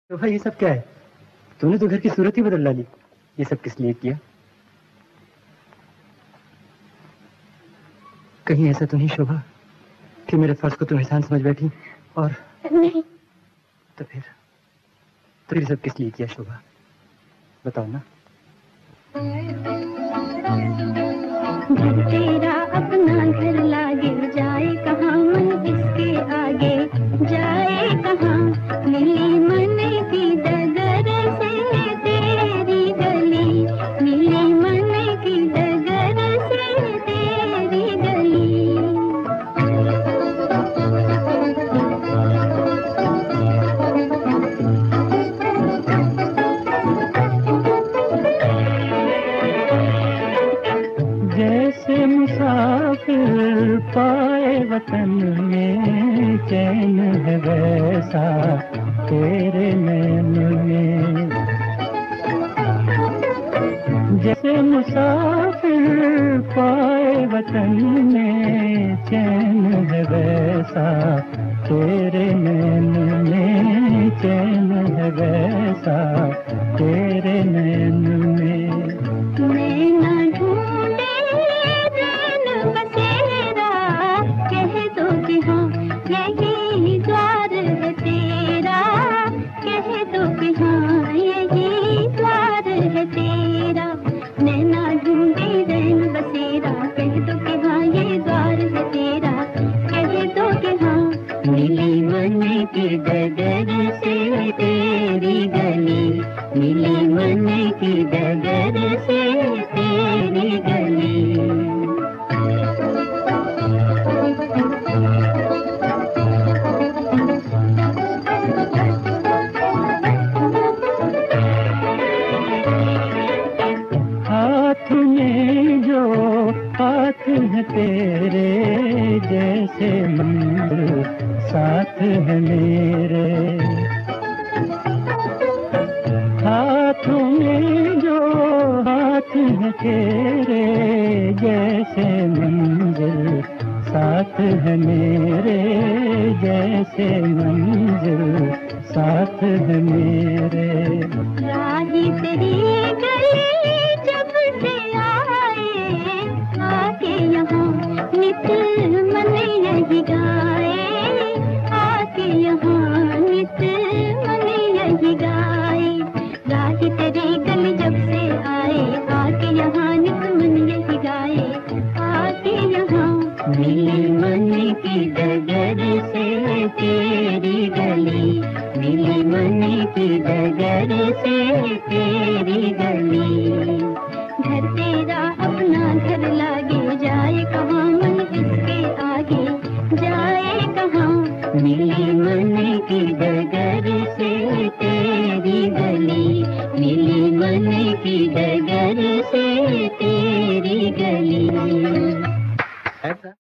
तो भाई ये सब क्या है? तूने तो घर की सूरत ही बदल डाली। ये सब किस लिए किया? कहीं ऐसा तो नहीं शोभा कि मेरे फर्ज को तुम एहसान समझ बैठी? और नहीं। तो फिर ये सब किस लिए किया शोभा? बताओ ना। घर तेरा अपना घर लागे, जाए कहाँ मन इसके आगे, जाए कहाँ। मिली मन की डगर से तेरी गली, मिली मन की डगर से तेरी गली। जैसे मुसाफिर पाए वतन में चैन है, वैसा तेरे नैन में। जैसे मुसाफिर पाए वतन में चैन है, वैसा तेरे नैन में चैन है, वैसा तेरे नैन में। नैना ढूंढे नैन बसेरा, कह दो कि हाँ यही द्वार है तेरा, कह दो कि हाँ यही द्वार है तेरा। नैना ढूंढे नैन बसेरा, कह दो कि हाँ ये द्वार है तेरा, कह दो कि हाँ। मिली मन की डगर से तेरी गली, मिली मन की डगर से तेरी गली। हाथ में जो हाथ है तेरे, जैसे मंदिर साथ है मेरे। हाथों में जो हाथ है तेरे, जैसे मंजिल साथ है मेरे, जैसे मंजिल साथ है मेरे। राही तेरी गली जब से आए, आके यहाँ नित मन यही गाए, आके यहाँ नित मन यही गाए। राही तेरी गली जब से आए, आके यहाँ नित मन यही गाए, आके यहाँ। मिली मन की डगर से तेरी गली, मिली मन की डगर से तेरी गली। घर तेरा अपना घर लागे, जाए कहाँ मन इसके आगे, जाए कहाँ। मिली मन की डगर से तेरी गली, मिली मन की डगर से तेरी गली। ऐसा